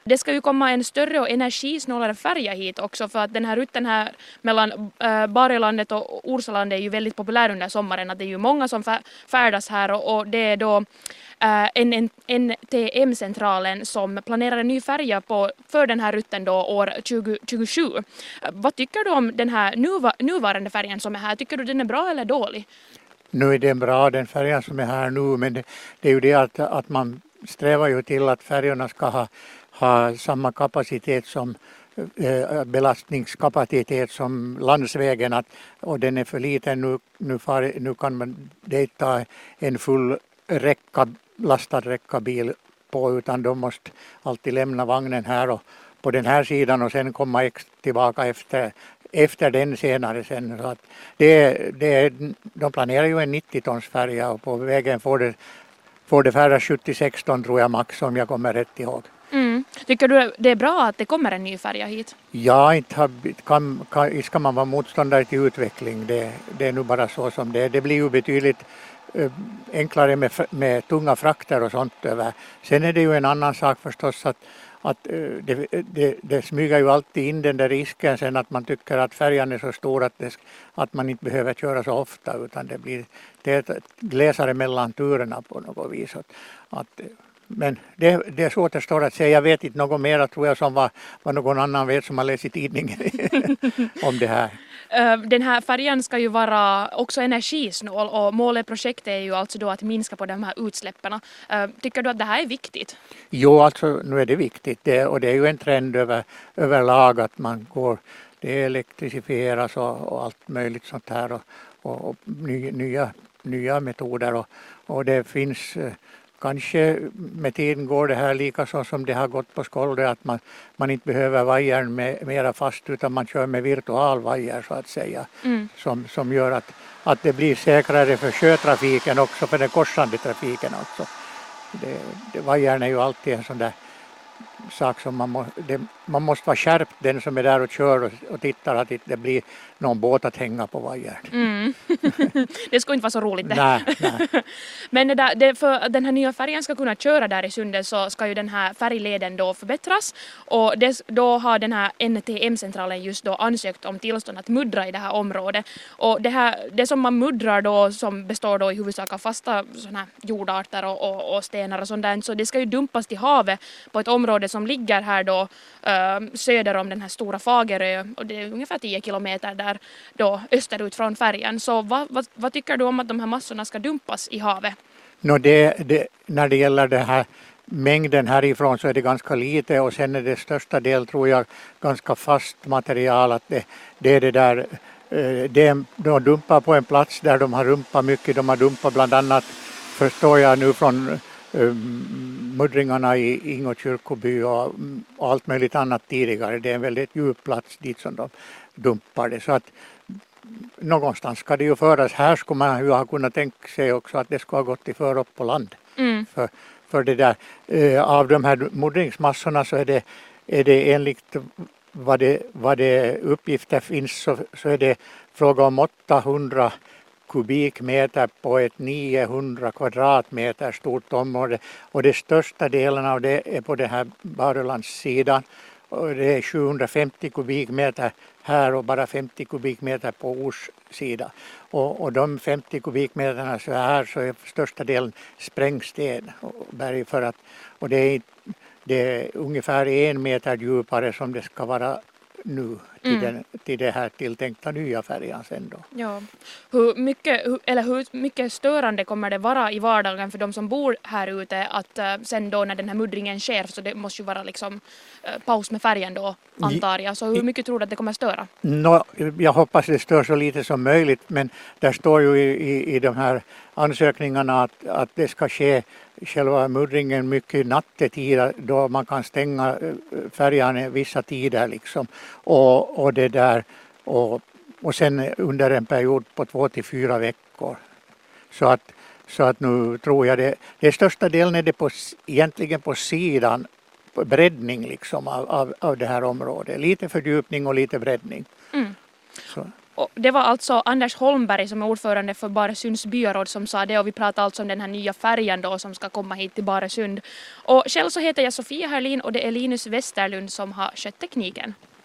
Det ska ju komma en större och energisnålare färja hit också, för att den här rutten här mellan Barilandet och Orsaland är ju väldigt populär under sommaren. Att det är ju många som färdas här och det är då NTM-centralen som planerar en ny färja för den här rutten då år 2027. Vad tycker du om den här nuvarande färjan som är här? Tycker du den är bra eller dålig? Nu är den bra, den färjan som är här nu, men det är ju det att man strävar ju till att färjorna ska ha samma kapacitet som belastningskapacitet som landsvägen, och den är för liten nu kan man ta en full lastad räckabil på, utan de måste alltid lämna vagnen här och på den här sidan och sen komma tillbaka efter den senare sen. Så att de planerar ju en 90-tons färja och på vägen får det färdas 76 ton tror jag max, om jag kommer rätt ihåg. Mm. Tycker du det är bra att det kommer en ny färja hit? Ja, inte ska man vara motståndare till utveckling. Det är nu bara så som det är. Det blir ju betydligt enklare med tunga frakter och sånt över. Sen är det ju en annan sak förstås att det smyger ju alltid in den där risken sen att man tycker att färjan är så stor att man inte behöver köra så ofta, utan det blir glesare mellan turerna på något vis. Men det så återstår att säga. Jag vet inte något mer, tror jag, som vad någon annan vet som har läst i tidningen om det här. Den här färjan ska ju vara också energisnål och målet i projektet är ju alltså då att minska på de här utsläppen. Tycker du att det här är viktigt? Jo, alltså nu är det viktigt och det är ju en trend överlag att det elektrifieras och allt möjligt sånt här och nya metoder och det finns kanske med tiden går det här lika så som det har gått på Skålde, att man inte behöver vajern mera fast utan man kör med virtual vajer så att säga, som gör att det blir säkrare för sjötrafiken också, för den korsande trafiken också. Vajern är ju alltid en sån där sak som man måste vara skärpt, den som är där och kör och tittar att det inte blir någon båt att hänga på vajern. Det skulle inte vara så roligt det. Nej. Men för att den här nya färjan ska kunna köra där i Sundet så ska ju den här färgleden då förbättras och då har den här NTM-centralen just då ansökt om tillstånd att muddra i det här området. Och det som man muddrar då, som består då i huvudsak av fasta såna här jordarter och stenar och sånt där, så det ska ju dumpas till havet på ett område som ligger här då söder om den här stora Fagerö, och det är ungefär 10 kilometer där då österut från färjan. Så vad tycker du om att de här massorna ska dumpas i havet? När det gäller den här mängden härifrån så är det ganska lite, och sen är det största del tror jag ganska fast material, att det är det där de dumpar på en plats där de har dumpat mycket. De har dumpat bland annat, förstår jag nu, från muddringarna i Ingå kyrkoby och allt möjligt annat tidigare. Det är en väldigt djup plats dit som de dumpar det. Så att någonstans ska det ju föras. Här skulle man ju ha kunnat tänka sig också att det ska ha gått i för upp på land. För det där. Av de här muddringsmassorna så är det enligt vad det uppgifter finns så är det fråga om 800 kubikmeter på ett 900 kvadratmeter stort område, och det största delen av det är på den här Barulandssidan, och det är 750 kubikmeter här och bara 50 kubikmeter på Ors sida, och de 50 kubikmeterna så här så är största delen sprängsten och berg, och det är ungefär 1 meter djupare som det ska vara nu till det här tilltänkta nya färjan sen då. Ja. Hur mycket störande kommer det vara i vardagen för de som bor här ute att sen då när den här muddringen sker, så det måste ju vara liksom paus med färjan då, antar jag. Så hur mycket tror du att det kommer störa? Jag hoppas det stör så lite som möjligt, men där står ju i de här ansökningarna att det ska ske själva muddringen mycket nattetid, då man kan stänga färjan vissa tider liksom, och det där och sen under en period på 2 till 4 veckor, så att nu tror jag det största delen är det egentligen på sidan, på breddning liksom av det här området, lite fördjupning och lite breddning. Och det var alltså Anders Holmberg som är ordförande för Baresunds byråd som sa det, och vi pratar alltså om den här nya färjan då som ska komma hit till Baresund. Och själv så heter jag Sofia Herlin och det är Linus Westerlund som har skött tekniken.